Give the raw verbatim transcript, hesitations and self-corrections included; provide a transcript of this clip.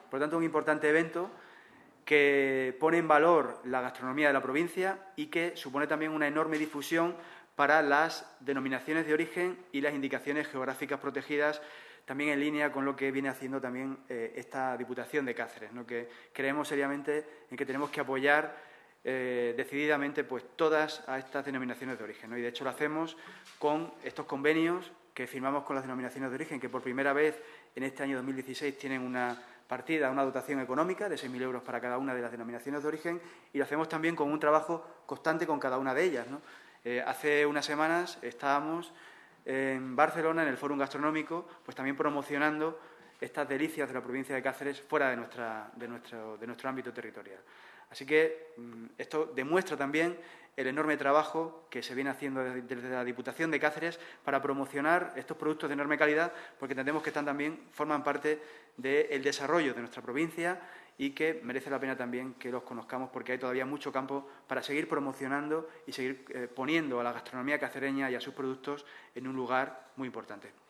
Por lo tanto, un importante evento que pone en valor la gastronomía de la provincia y que supone también una enorme difusión para las denominaciones de origen y las indicaciones geográficas protegidas, también en línea con lo que viene haciendo también eh, esta Diputación de Cáceres, ¿no? Que creemos seriamente en que tenemos que apoyar eh, decididamente pues, todas a estas denominaciones de origen, ¿no? Y, de hecho, lo hacemos con estos convenios que firmamos con las denominaciones de origen, que por primera vez en este año dos mil dieciséis tienen una partida, una dotación económica de seis mil euros para cada una de las denominaciones de origen, y lo hacemos también con un trabajo constante con cada una de ellas, ¿no? Eh, hace unas semanas estábamos en Barcelona, en el Fórum Gastronómico, pues también promocionando estas delicias de la provincia de Cáceres fuera de, nuestra, de, nuestro, de nuestro ámbito territorial. Así que esto demuestra también el enorme trabajo que se viene haciendo desde la Diputación de Cáceres para promocionar estos productos de enorme calidad, porque entendemos que están también, forman parte del desarrollo de nuestra provincia y que merece la pena también que los conozcamos, porque hay todavía mucho campo para seguir promocionando y seguir eh, poniendo a la gastronomía cacereña y a sus productos en un lugar muy importante.